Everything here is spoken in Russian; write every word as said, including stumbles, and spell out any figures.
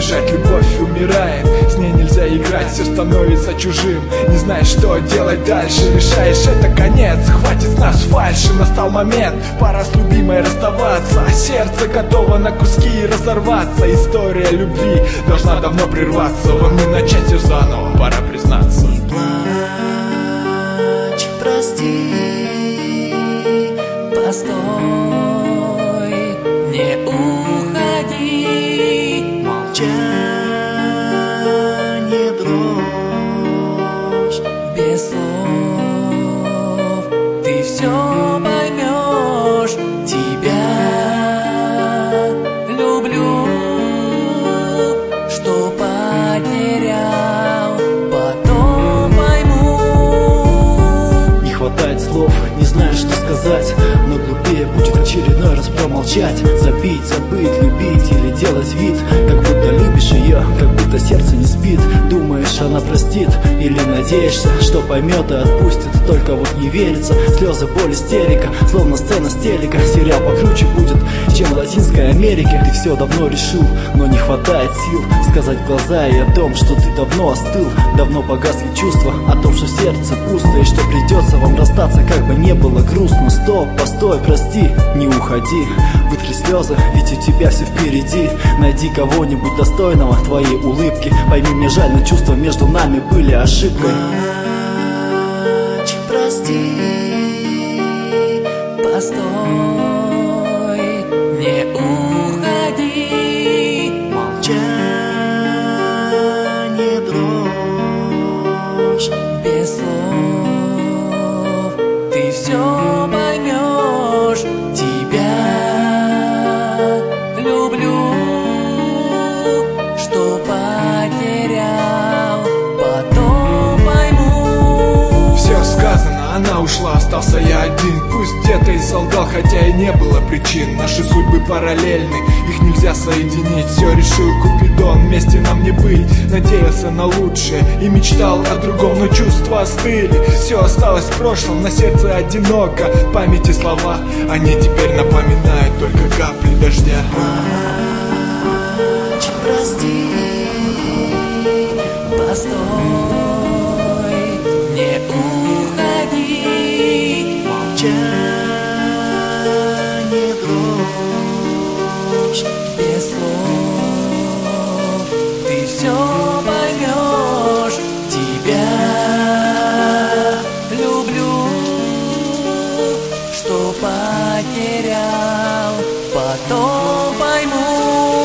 бежать, любовь умирает, с ней нельзя играть, все становится чужим, не знаешь, что делать дальше. Решаешь, это конец, хватит с нас фальши. Настал момент, пора с любимой расставаться, сердце готово на куски и разорваться. История любви должна давно прерваться, вам не начать все заново, пора признаться. Не плачь, прости, постой, не уходи. Молчание, дрожь, без слов ты все поймешь. Тебя люблю, что потерял, потом пойму. Не хватает слов, не знаешь, что сказать, но глупее будет очередной раз промолчать. Забить, забыть, любить или делать вид, как будто любишь ее, как будто сердце не спит. Думаешь, она простит, или надеешься, что поймет и отпустит. Только вот не верится, слезы, боль, истерика, словно сцена с телека. Сериал покруче будет, чем в Латинской Америке. Ты все давно решил, но не хватает сил сказать в глаза и о том, что ты давно остыл. Давно погасли чувства, о том, что сердце пусто и что придется вам расстаться, как бы не было грустно. Стоп, постой, прости, не уходи, вытри слезы, ведь у тебя все впереди. Найди кого-нибудь достойного твоей улыбки. Пойми, мне жаль, но чувства между нами были ошибкой. Плачь, прости, постой, не уходи. Молчание, дрожь, без слов ты все поймешь. Тебя люблю, что потерял, потом пойму. Все сказано, она ушла, остался я один. Пусть где-то и солгал, хотя и не было причин. Наши судьбы параллельны, их нельзя соединить. Все решил Купидон, вместе нам не быть. Надеялся на лучшее и мечтал о другом, но чувства остыли. Все осталось в прошлом, на сердце одиноко. В памяти слова, они теперь напоминают только капли дождя. Плачь, прости, постой, не уходи. Молчание, дрожь, без слов ты все поймешь. Тебя люблю, что потерял, потом пойму.